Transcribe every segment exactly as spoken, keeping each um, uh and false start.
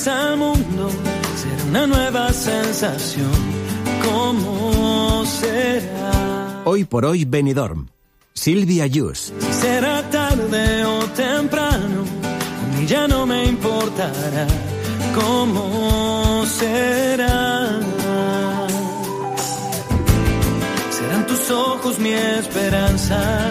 vez al mundo, será una nueva sensación. ¿Cómo será? Hoy por hoy Benidorm. Silvia Yus. Si será tarde o temprano, a mí ya no me importará. ¿Cómo será? Serán tus ojos mi esperanza.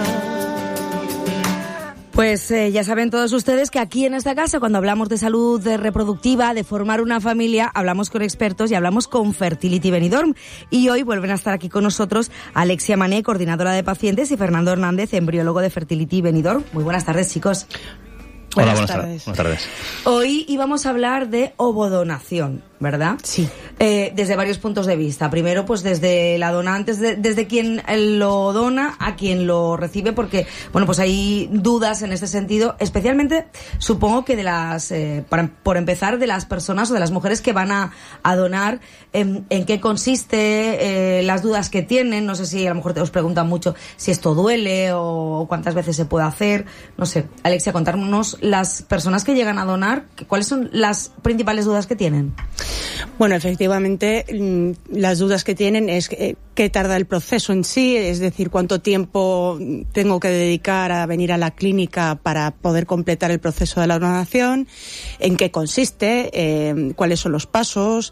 Pues eh, ya saben todos ustedes que aquí en esta casa, cuando hablamos de salud reproductiva, de formar una familia, hablamos con expertos y hablamos con Fertility Benidorm. Y hoy vuelven a estar aquí con nosotros Alexia Mané, coordinadora de pacientes, y Fernando Hernández, embriólogo de Fertility Benidorm. Muy buenas tardes, chicos. Hola, buenas, buenas tardes. Buenas tardes. Hoy íbamos a hablar de ovodonación, ¿verdad? Sí. Eh, desde varios puntos de vista. Primero, pues desde la donante, desde, desde quien lo dona a quien lo recibe, porque, bueno, pues hay dudas en este sentido, especialmente, supongo que de las, eh, para, por empezar, de las personas o de las mujeres que van a, a donar, en, en qué consiste, eh, las dudas que tienen. No sé si a lo mejor te os preguntan mucho si esto duele o cuántas veces se puede hacer. No sé, Alexia, contarnos las personas que llegan a donar, ¿cuáles son las principales dudas que tienen? Bueno, efectivamente, las dudas que tienen es qué tarda el proceso en sí, es decir, cuánto tiempo tengo que dedicar a venir a la clínica para poder completar el proceso de la donación, en qué consiste, eh, cuáles son los pasos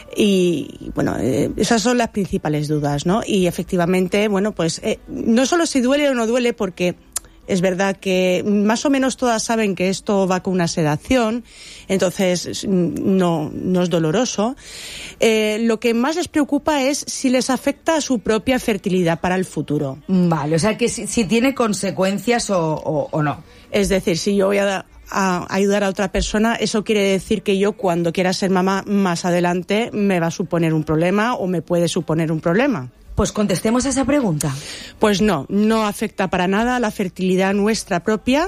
y, bueno, eh, esas son las principales dudas, ¿no? Y efectivamente, bueno, pues eh, no solo si duele o no duele, porque es verdad que más o menos todas saben que esto va con una sedación, entonces no, no es doloroso. Eh, lo que más les preocupa es si les afecta a su propia fertilidad para el futuro. Vale, o sea que si, si tiene consecuencias o, o, o no. Es decir, si yo voy a, a ayudar a otra persona, eso quiere decir que yo cuando quiera ser mamá más adelante me va a suponer un problema o me puede suponer un problema. Pues contestemos a esa pregunta. Pues no, no afecta para nada a la fertilidad nuestra propia.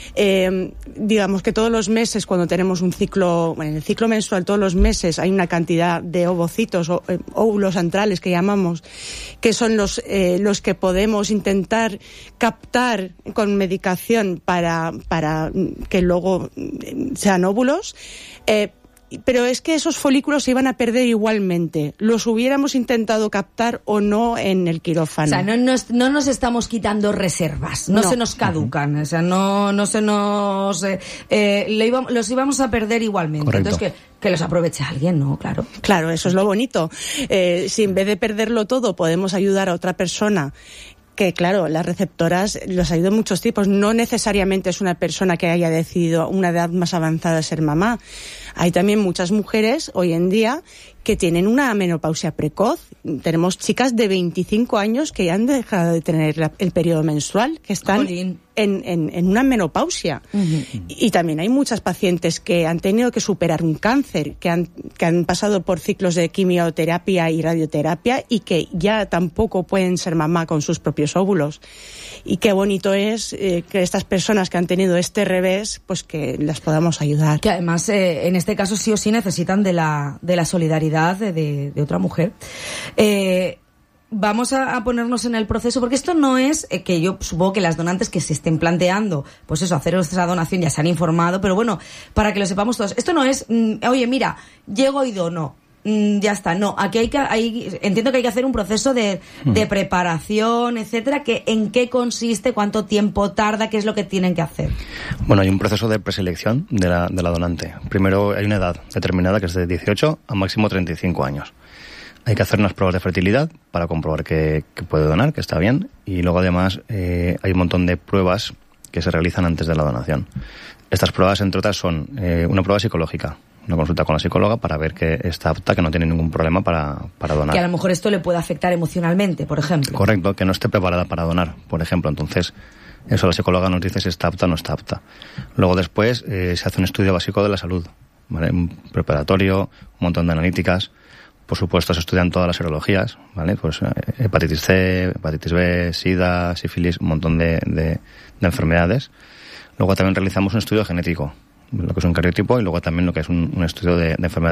Eh, digamos que todos los meses, cuando tenemos un ciclo, bueno, en el ciclo menstrual, todos los meses hay una cantidad de ovocitos o eh, óvulos antrales que llamamos, que son los, eh, los que podemos intentar captar con medicación para, para que luego sean óvulos. Eh, Pero es que esos folículos se iban a perder igualmente, los hubiéramos intentado captar o no en el quirófano. O sea, no nos, no nos estamos quitando reservas, no, no. se nos caducan, o sea, no, no se nos... Eh, eh, le iba, los íbamos a perder igualmente. Correcto. Entonces, que, que los aproveche alguien, ¿no? Claro. Claro, eso es lo bonito. Eh, si en vez de perderlo todo podemos ayudar a otra persona, que claro, las receptoras los ayudan muchos tipos, no necesariamente es una persona que haya decidido a una edad más avanzada de ser mamá. Hay también muchas mujeres hoy en día que tienen una menopausia precoz. Tenemos chicas de veinticinco años que ya han dejado de tener la, el periodo menstrual, que están en, en, en una menopausia. Uh-huh. Y, y también hay muchas pacientes que han tenido que superar un cáncer, que han, que han pasado por ciclos de quimioterapia y radioterapia y que ya tampoco pueden ser mamá con sus propios óvulos. Y qué bonito es eh, que estas personas que han tenido este revés, pues que las podamos ayudar. Que además, eh, en este caso sí o sí necesitan de la, de la solidaridad de, de, de otra mujer. Eh, vamos a, a ponernos en el proceso, porque esto no es eh, que yo supongo que las donantes que se estén planteando, pues eso, hacer esa donación ya se han informado, pero bueno, para que lo sepamos todos, esto no es, mm, oye, mira, llego y dono. Mm, ya está, no, aquí hay que, hay, entiendo que hay que hacer un proceso de, de preparación, etcétera, que en qué consiste, cuánto tiempo tarda, qué es lo que tienen que hacer. Bueno, hay un proceso de preselección de la, de la donante. Primero hay una edad determinada que es de dieciocho a máximo treinta y cinco años. Hay que hacer unas pruebas de fertilidad para comprobar que, que puede donar, que está bien, y luego además eh, hay un montón de pruebas que se realizan antes de la donación. Estas pruebas, entre otras, son eh, una prueba psicológica, una consulta con la psicóloga para ver que está apta, que no tiene ningún problema para, para donar. Que a lo mejor esto le puede afectar emocionalmente, por ejemplo. Correcto, que no esté preparada para donar, por ejemplo. Entonces, eso la psicóloga nos dice si está apta o no está apta. Luego después eh, se hace un estudio básico de la salud, ¿vale? Un preparatorio, un montón de analíticas. Por supuesto, se estudian todas las serologías, ¿vale? Pues eh, hepatitis C, hepatitis B, sida, sífilis, un montón de, de, de enfermedades. Luego también realizamos un estudio genético, lo que es un cariotipo, y luego también lo que es un, un estudio de, de enfermedades